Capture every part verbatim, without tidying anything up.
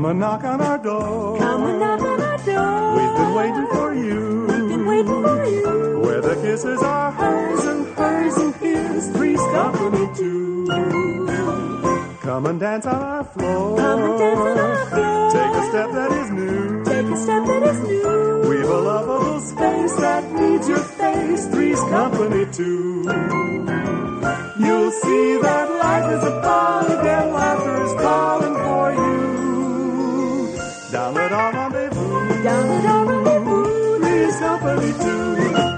and knock on our door. Come and knock on our door. We've been waiting for you. We've been waiting for you. Where the kisses are hers and hers and his, three's company too. Come and dance on our floor. Come and dance on our floor. Take a step that is new. Take a step that is new. We've a lovable space that needs your face, three's company too. You'll see that life is a ball again, laughter is calling for you. Down at our rendezvous, Down at our rendezvous. three's company too.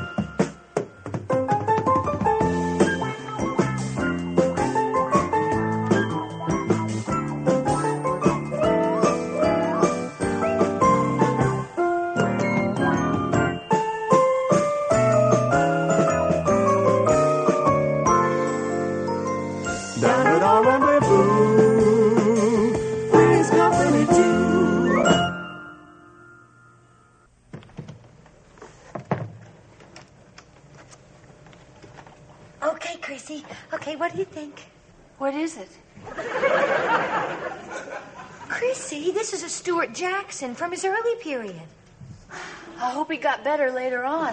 Down at our rendezvous, three's company too. Okay, Chrissy. Okay, what do you think? What is it? Chrissy, this is a Stuart Jackson from his early period. I hope he got better later on.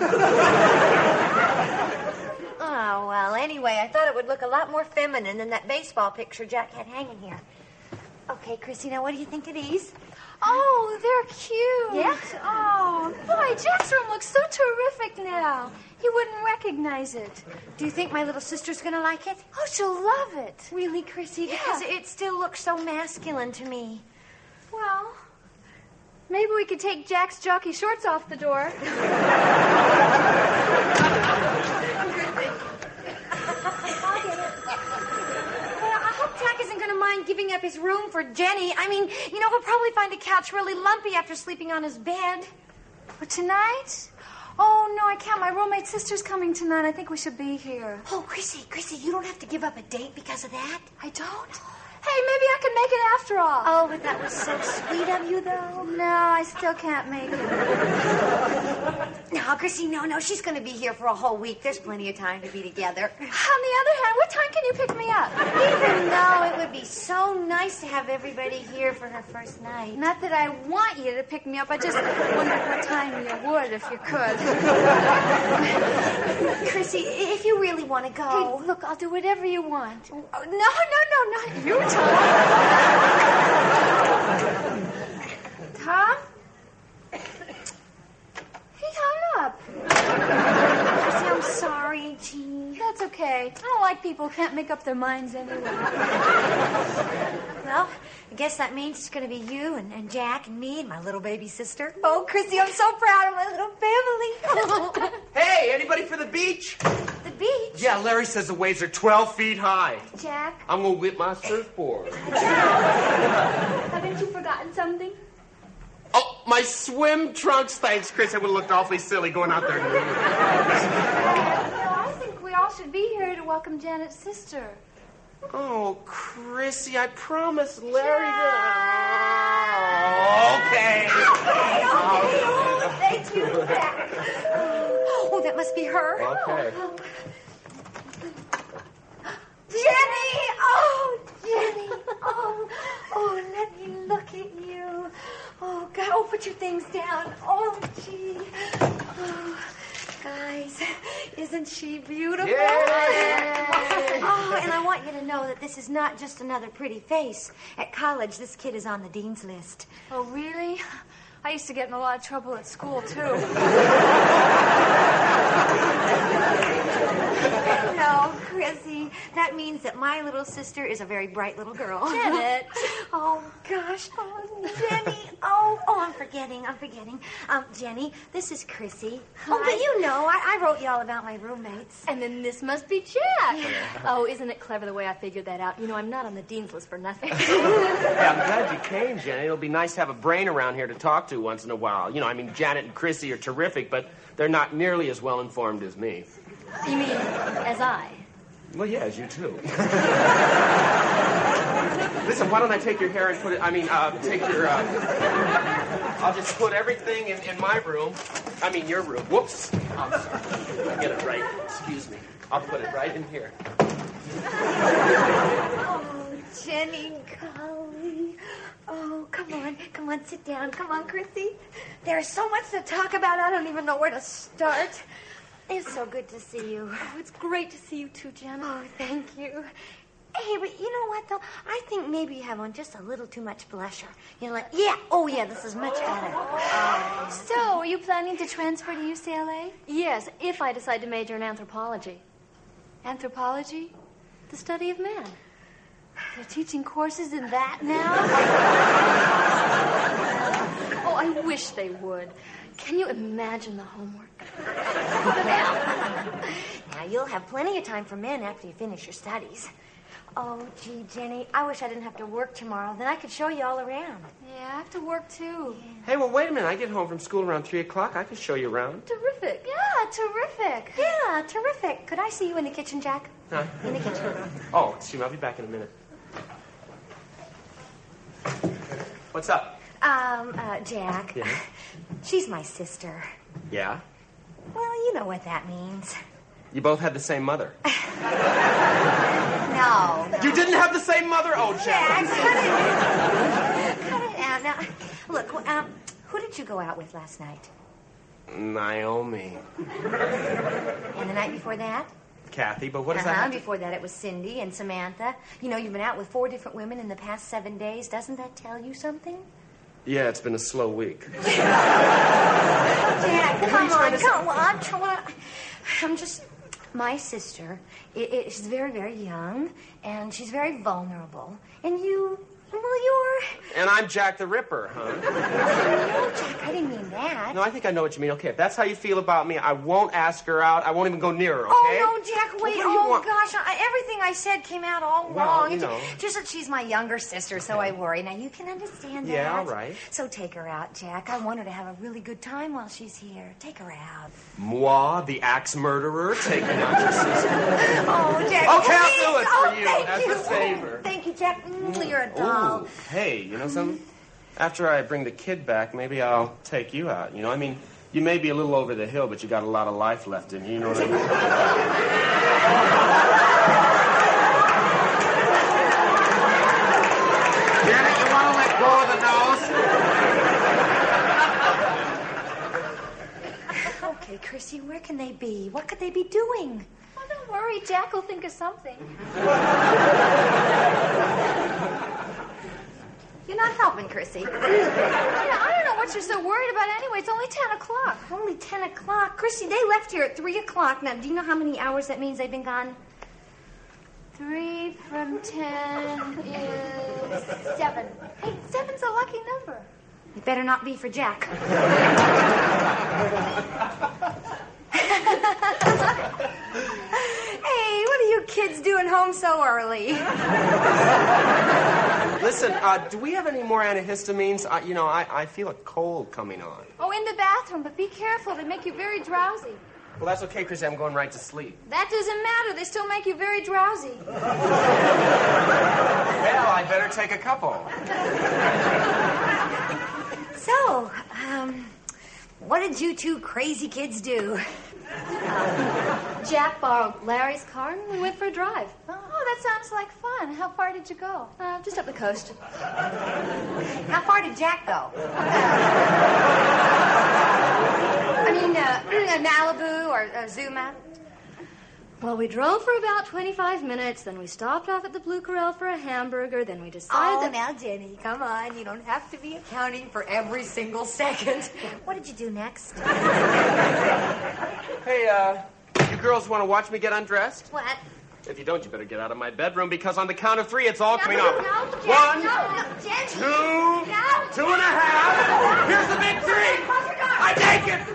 Oh, well, anyway, I thought it would look a lot more feminine than that baseball picture Jack had hanging here. Okay, Chrissy, now what do you think of these? Oh, they're cute. Yes? Oh, boy, Jack's room looks so terrific now. He wouldn't recognize it. Do you think my little sister's going to like it? Oh, she'll love it. Really, Chrissy? Because Yeah. it still looks so masculine to me. Well, maybe we could take Jack's jockey shorts off the door. I hope Jack isn't going to mind giving up his room for Jenny. I mean, you know, he'll probably find the couch really lumpy after sleeping on his bed. But tonight? Oh, no, I can't. My roommate's sister's coming tonight. I think we should be here. Oh, Chrissy, Chrissy, you don't have to give up a date because of that. I don't? Hey, maybe I can make it after all. Oh, but that was so sweet of you, though. No, I still can't make it. No, Chrissy, no, no. She's going to be here for a whole week. There's plenty of time to be together. On the other hand, what time can you pick me up? Even though it would be so nice to have everybody here for her first night. Not that I want you to pick me up. I just wondered what time you would if you could. Chrissy, if you really want to go. Hey, look, I'll do whatever you want. Oh, no, no, no, not you, Tom. Tom? He hung up. Chrissy, I'm sorry, gee. That's okay. I don't like people who can't make up their minds anyway. Well, I guess that means it's going to be you and, and Jack and me and my little baby sister. Oh, Chrissy, I'm so proud of my little family. Hey, anybody for the beach? The beach? Yeah, Larry says the waves are twelve feet high. Jack, I'm going to whip my surfboard. haven't you forgotten something? Oh, my swim trunks. Thanks, Chris. I would have looked awfully silly going out there. No, I think we all should be here to welcome Janet's sister. Oh, Chrissy, I promised Larry to... Okay. Oh, thank you, Jack. Oh, that must be her. Okay. Jenny! Oh, Jenny! Oh, oh, let me look at you. Oh, God. Oh, put your things down. Oh, gee. Oh, guys, isn't she beautiful? Yay! Oh, and I want you to know that this is not just another pretty face. At college, this kid is on the dean's list. Oh, really? I used to get in a lot of trouble at school, too. No, Chrissy, that means that my little sister is a very bright little girl. Janet. Oh, gosh. Oh, Jenny. Oh, oh, I'm forgetting. I'm forgetting. Um, Jenny, this is Chrissy. Oh, but you know, I, I wrote you all about my roommates. And then this must be Jack. Oh, isn't it clever the way I figured that out? You know, I'm not on the dean's list for nothing. Yeah, I'm glad you came, Janet. It'll be nice to have a brain around here to talk to once in a while. You know, I mean, Janet and Chrissy are terrific, but they're not nearly as well informed as me. You mean as I? Well, yeah, as you too. Listen, why don't I take your hair and put it, I mean, uh, take your, uh, I'll just put everything in, in my room. I mean, your room. Whoops. I'm sorry. I get it right. Excuse me. I'll put it right in here. Oh, Jenny, golly. Oh, come on. Come on, sit down. Come on, Chrissy. There's so much to talk about, I don't even know where to start. It's so good to see you. Oh, it's great to see you too, Janet. Oh, thank you. Hey, but you know what, though? I think maybe you have on just a little too much blusher. You know, like, yeah, oh, yeah, this is much better. Oh. So, are you planning to transfer to U C L A? Yes, if I decide to major in anthropology. Anthropology? The study of man. They're teaching courses in that now? Oh, I wish they would. Can you imagine the homework? Now, you'll have plenty of time for men after you finish your studies. Oh, gee, Jenny, I wish I didn't have to work tomorrow. Then I could show you all around. Yeah, I have to work, too. Yeah. Hey, well, wait a minute. I get home from school around three o'clock. I can show you around. Terrific. Yeah, terrific. Yeah, terrific. Could I see you in the kitchen, Jack? Huh? In the kitchen. Oh, excuse me. I'll be back in a minute. What's up? Um, uh, Jack. Yeah? She's my sister. Yeah? Well, you know what that means. You both had the same mother. No, no. You didn't have the same mother? Oh, Jack. Jack, cut it. Cut it out. Now, look, um, who did you go out with last night? Naomi. And the night before that? Kathy, but what does uh-huh. that have to... Before that, it was Cindy and Samantha. You know, you've been out with four different women in the past seven days. Doesn't that tell you something? Yeah, it's been a slow week. Jack, Well, come what are you trying on, to come on. I'm trying. I'm just. My sister, it, it, she's very, very young, and she's very vulnerable. And you, well, you're... And I'm Jack the Ripper, huh? No, Jack, I didn't mean that. No, I think I know what you mean. Okay, if that's how you feel about me, I won't ask her out. I won't even go near her, okay? Oh, no, Jack, Well, wait. what do you Oh, want? gosh, I, everything I said came out all Well, wrong. you It's know. Just that she's my younger sister, so I worry. Now, you can understand that. Yeah, all right. So take her out, Jack. I want her to have a really good time while she's here. Take her out. Moi, the axe murderer, taking out your sister. Oh, Jack, Okay, I'll please. do it for Oh, you thank as you. a favor. Thank you, Jack. Mm, you're a doll. Ooh, hey, you know something? After I bring the kid back, maybe I'll take you out. You know, I mean, you may be a little over the hill, but you got a lot of life left in you. You know what I mean? Janet, you want to let go of the nose? Okay, Chrissy, where can they be? What could they be doing? Oh, don't worry. Jack will think of something. You're not helping, Chrissy. Yeah, I don't know what you're so worried about anyway. It's only ten o'clock. Only ten o'clock. Chrissy, they left here at three o'clock. Now, do you know how many hours that means they've been gone? Three from ten is seven. Hey, seven's a lucky number. It better not be for Jack. Hey, what are you kids doing home so early? Listen, uh, do we have any more antihistamines? Uh, you know, I, I feel a cold coming on. Oh, in the bathroom, but be careful. They make you very drowsy. Well, that's okay, Chrissy. I'm going right to sleep. That doesn't matter. They still make you very drowsy. Well, I better take a couple. So, um, what did you two crazy kids do? Jack borrowed Larry's car and we went for a drive. Oh, that sounds like fun. How far did you go? Uh, just up the coast. How far did Jack go? I mean, uh, Malibu or uh, Zuma? Well, we drove for about twenty-five minutes, then we stopped off at the Blue Corral for a hamburger, then we decided Oh, that... now, Jenny, come on. You don't have to be accounting for every single second. What did you do next? Hey, uh, you girls want to watch me get undressed? What? If you don't, you better get out of my bedroom, because on the count of three, it's all coming no, off. no, Jen, One, no, no, Jen. two, No. two and a half. Here's the big three. I take it.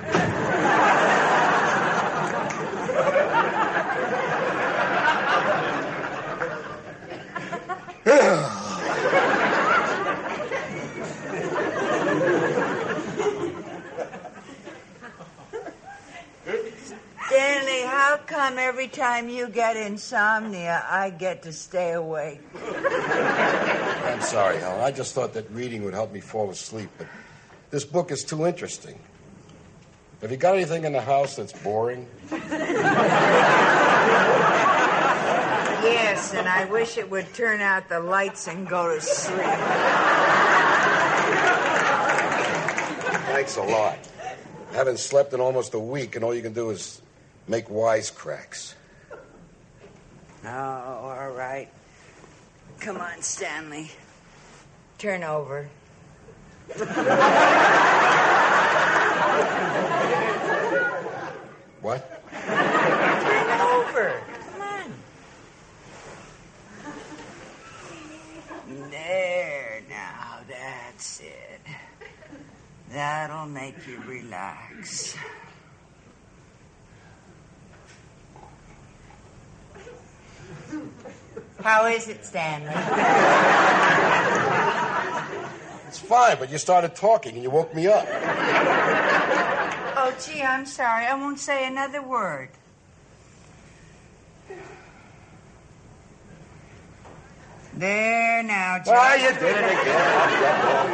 Stanley, how come every time you get insomnia, I get to stay awake? I'm sorry, Helen. I just thought that reading would help me fall asleep, but this book is too interesting. Have you got anything in the house that's boring? Yes, and I wish it would turn out the lights and go to sleep. Thanks a lot. I haven't slept in almost a week, and all you can do is make wisecracks. Oh, all right. Come on, Stanley. Turn over. What? Turn over. Come on. There, now, that's it. That'll make you relax. How is it, Stanley? It's fine, but you started talking and you woke me up. Oh, gee, I'm sorry. I won't say another word. There now, Jack. Ah, you did it again. I'll be up all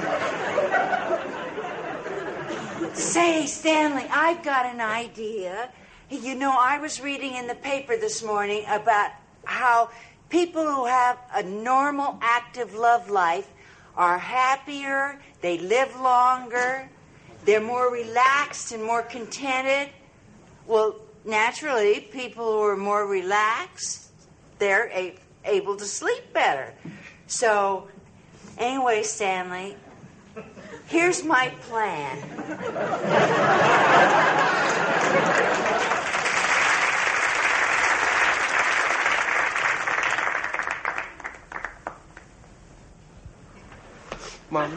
night. Say, Stanley, I've got an idea. You know, I was reading in the paper this morning about how people who have a normal, active love life are happier, they live longer, they're more relaxed and more contented. Well, naturally, people who are more relaxed, they're a- able to sleep better. So, anyway, Stanley, here's my plan. Mom.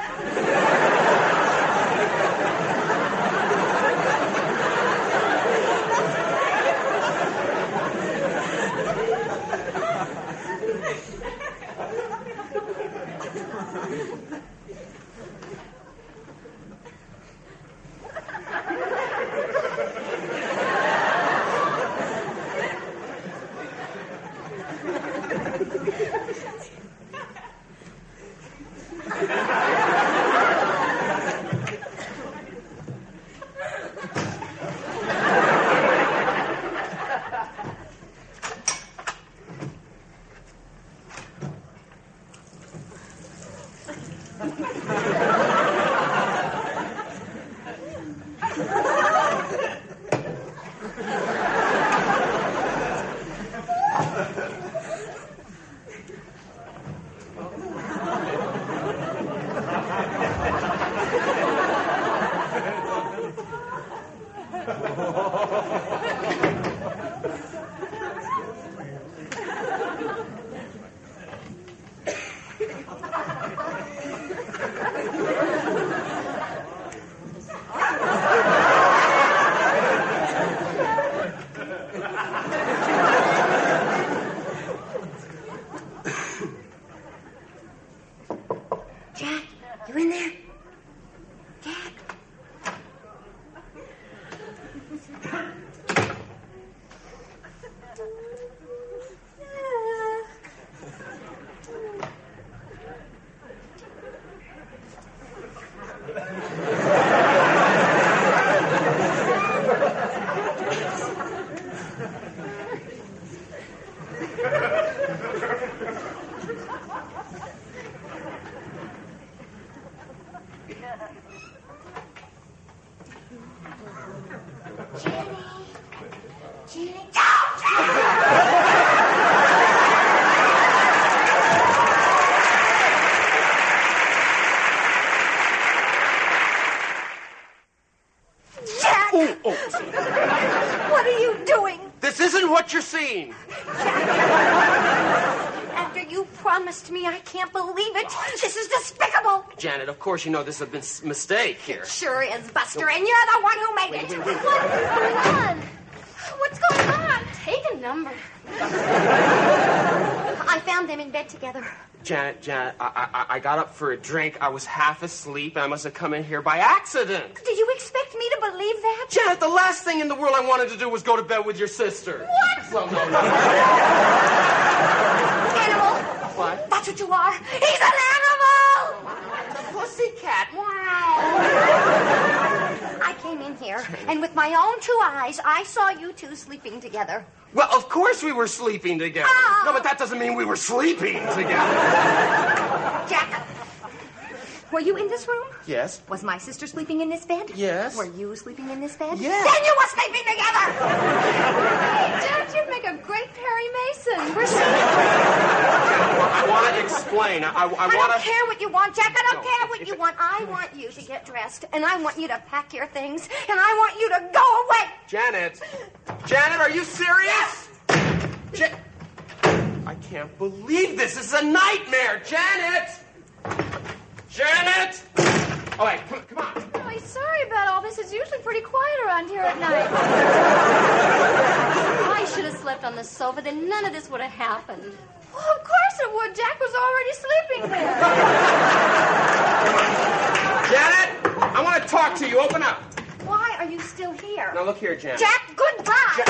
Jack, you in there? Jack? What are you doing? This isn't what you're seeing. After you promised me, I can't believe it. This is despicable. Janet, of course you know this has been a mistake here. Sure is, Buster, and you're the one who made Wait, it. wait, wait. What is going on? What's going on? Take a number. I found them in bed together. Janet, Janet, I, I, I got up for a drink. I was half asleep, and I must have come in here by accident. Did you expect me to believe that? Janet, the last thing in the world I wanted to do was go to bed with your sister. What? Well, no, no. Animal. What? That's what you are. He's an animal. The pussycat. Wow. I came in here, and with my own two eyes, I saw you two sleeping together. Well, of course we were sleeping together. Oh. No, but that doesn't mean we were sleeping together. Jack, Were you in this room? Yes. Was my sister sleeping in this bed? Yes. Were you sleeping in this bed? Yes. Then you were sleeping together! Hey, Jack, you'd make a great Perry Mason. We're I want to explain. I, I, I, I want don't to... care what you want, Jack. I don't No, care if- what if you it- want. I want you to get dressed, and I want you to pack your things, and I want you to go away. Janet. Janet, are you serious? Ja- I can't believe this. This is a nightmare. Janet! Janet! All right, come, come on. really sorry about all this. It's usually pretty quiet around here at night. I should have slept on the sofa, then none of this would have happened. Well, of course it would. Jack was already sleeping there. Janet, I want to talk to you. Open up. Why are you still here? Now, look here, Janet. Jack, goodbye.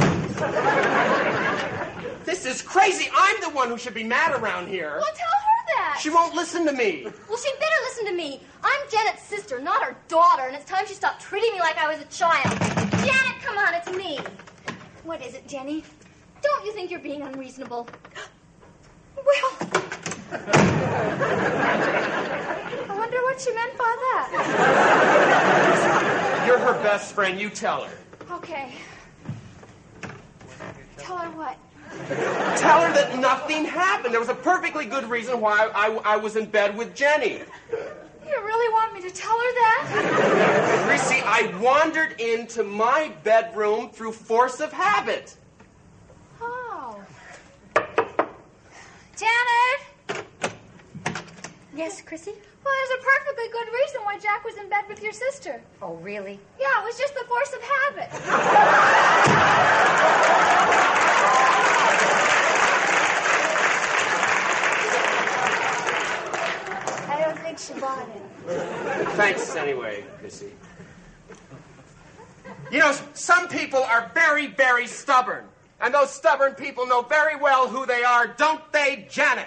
This is crazy. I'm the one who should be mad around here. Well, tell her that. She won't listen to me. Well, she'd better listen to me. I'm Janet's sister, not her daughter, and it's time she stopped treating me like I was a child. Janet, come on, it's me. What is it, Jenny? Don't you think you're being unreasonable? Well, I wonder what she meant by that. You're her best friend. You tell her. Okay. Tell her what? Tell her that nothing happened. There was a perfectly good reason why I, I, I was in bed with Jenny. You really want me to tell her that? Chrissy, I wandered into my bedroom through force of habit. Oh. Janet! yes, Chrissy? Well, there's a perfectly good reason why Jack was in bed with your sister. Oh, really? Yeah, it was just the force of habit. I don't think she bought it. Thanks anyway, Chrissy. You know, some people are very, very stubborn. And those stubborn people know very well who they are, don't they, Janet?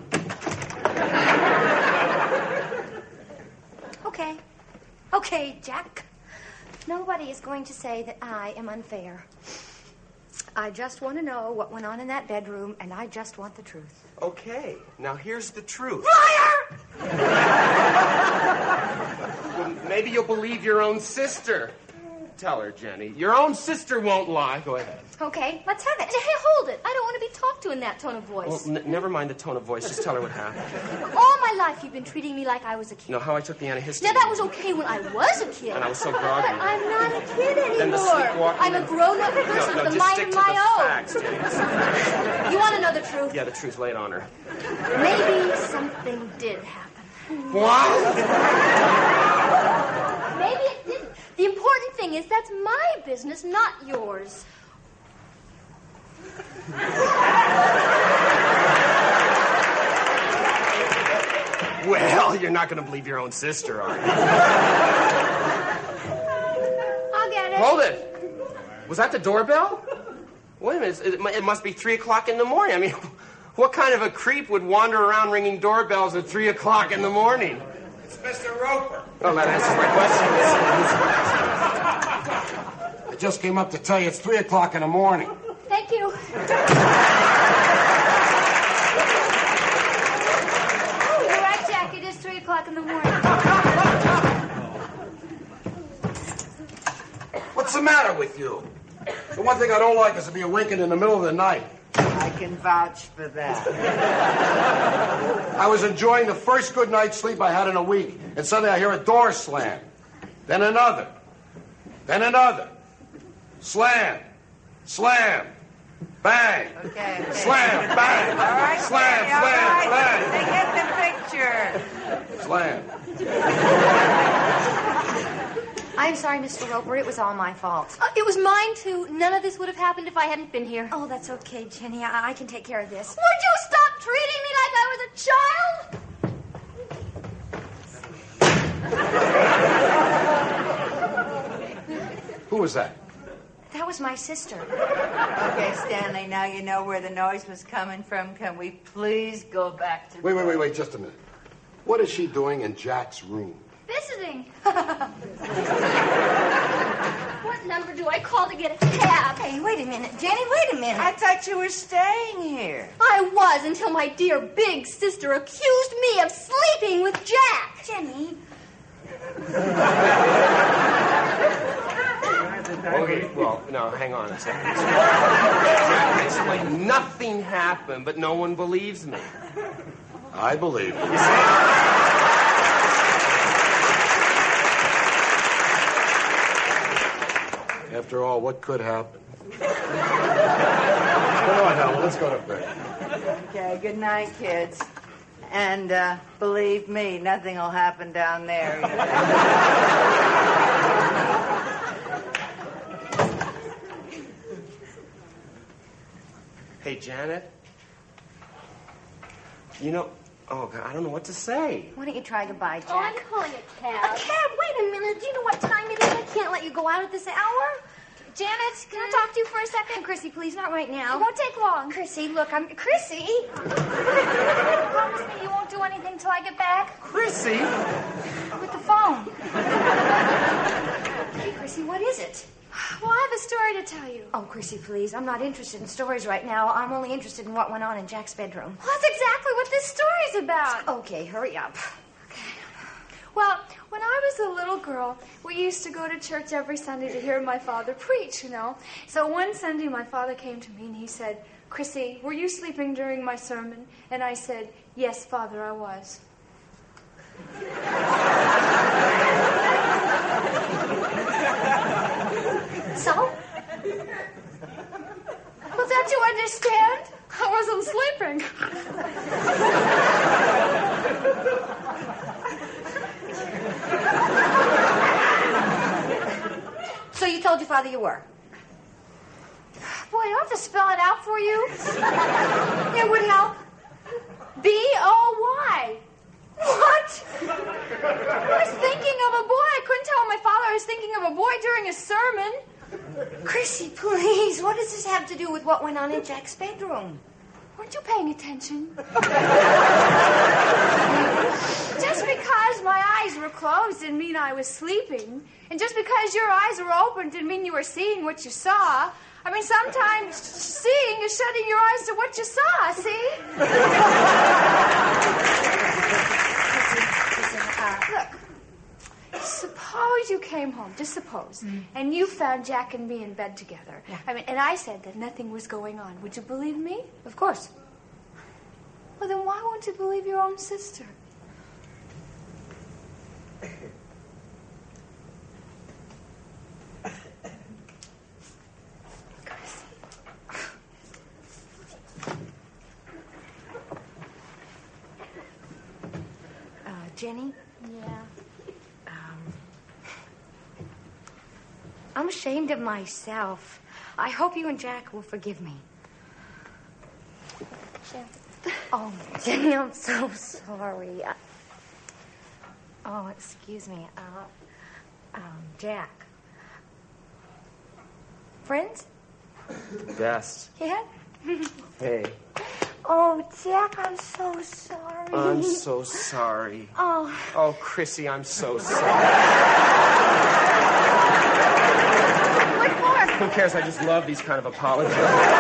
Okay. Okay, Jack. Nobody is going to say that I am unfair. I just want to know what went on in that bedroom, and I just want the truth. Okay, now here's the truth. Liar! Well, maybe you'll believe your own sister. Tell her, Jenny. Your own sister won't lie. Go ahead. Okay, let's have it. Hey, hold it. I don't want to be talked to in that tone of Well, voice. n- never mind the tone of voice. Just tell her what happened. All my life, you've been treating me like I was a kid. You know how I took the antihistamine? Now, that was okay when I was a kid. And I was so groggy. But I'm not a kid anymore. Then the sleepwalking- I'm a grown-up person No, no, with a just mind stick of to my the own. facts, Jenny. Just the facts. You want to know the truth? Yeah, the truth. Lay it on her. Maybe something did happen. What? Maybe it didn't. The important thing is that's my business, not yours. Well, you're not going to believe your own sister, are you? I'll get it. Hold it. Was that the doorbell? Wait a minute. It, it must be three o'clock in the morning. I mean, what kind of a creep would wander around ringing doorbells at three o'clock in the morning? It's Mister Roper. Well, that answers my question. I just came up to tell you it's three o'clock in the morning. Thank you. Oh, you're right, Jack. It is three o'clock in the morning. What's the matter with you? The one thing I don't like is to be awakened in the middle of the night. I can vouch for that. I was enjoying the first good night's sleep I had in a week, and suddenly I hear a door slam. Then another. Then another. Slam. Slam. Bang. Okay, okay. Slam. Bang. All right, Slam. Jenny, all Slam. right. They get the picture. Slam. I'm sorry, Mister Roper. It was all my fault. Uh, it was mine, too. None of this would have happened if I hadn't been here. Oh, that's okay, Jenny. I, I can take care of this. Would you stop treating me like I was a child? Who was that? That was my sister. Okay, Stanley, now you know where the noise was coming from. Can we please go back to... Wait, wait, wait, wait, just a minute. What is she doing in Jack's room? Visiting. What number do I call to get a cab? Hey, wait a minute. Jenny, wait a minute. I thought you were staying here. I was until my dear big sister accused me of sleeping with Jack. Jenny, Okay, well, no, hang on a second. Jack, explain. Nothing happened, but no one believes me. I believe you. After all, what could happen? Come on now, let's go to bed. Okay, good night, kids. And uh, believe me, nothing will happen down there. Hey, Janet. You know, oh, God, I don't know what to say. Why don't you try goodbye, Jack? Oh, I'm calling a cab. A cab? Wait a minute. Do you know what time it is? I can't let you go out at this hour. Janet, can I talk to you for a second? Chrissy, please, not right now. It won't take long. Chrissy, look, I'm... Chrissy! Promise me you won't do anything till I get back? Chrissy? With the phone. Hey, Chrissy, what is it? Well, I have a story to tell you. Oh, Chrissy, please. I'm not interested in stories right now. I'm only interested in what went on in Jack's bedroom. Well, that's exactly what this story's about. Okay, hurry up. Well, when I was a little girl, we used to go to church every Sunday to hear my father preach, you know. So one Sunday, my father came to me and he said, Chrissy, were you sleeping during my sermon? And I said, yes, Father, I was. So? Well, don't you understand? I wasn't sleeping. So you told your father you were? Boy, I have to spell it out for you. It would help. B O Y. What? I was thinking of a boy. I couldn't tell my father I was thinking of a boy during a sermon. Chrissy, please. What does this have to do with what went on in Jack's bedroom? Weren't you paying attention? Just because my eyes were closed didn't mean I was sleeping. And just because your eyes were open didn't mean you were seeing what you saw. I mean, sometimes seeing is shutting your eyes to what you saw, see? Look, suppose you came home, just suppose, mm. and you found Jack and me in bed together. Yeah. I mean, and I said that nothing was going on. Would you believe me? Of course. Well, then why won't you believe your own sister? Jenny? Yeah? Um, I'm ashamed of myself. I hope you and Jack will forgive me. Sure. Oh, Jenny, I'm so sorry. I... Oh, excuse me. Uh, um, Jack. Friends? Best. Yeah? Hey. Oh, Jack, I'm so sorry. I'm so sorry. Oh. Oh, Chrissy, I'm so sorry. What for? Who cares? I just love these kind of apologies.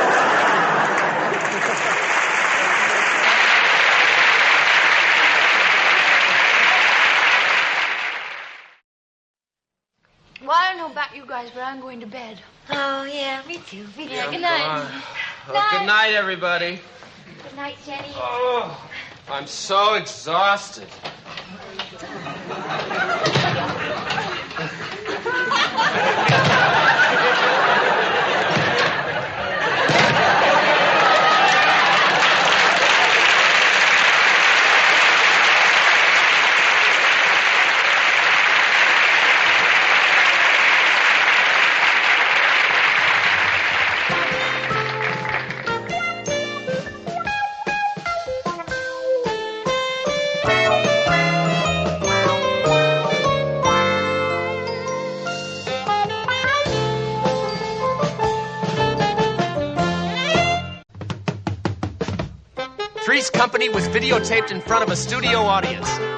Well, I don't know about you guys, but I'm going to bed. Oh, yeah, me too. Me too. Yeah, good night. Oh, good night, everybody. Good night, Jenny. Oh, I'm so exhausted. Three's Company was videotaped in front of a studio audience.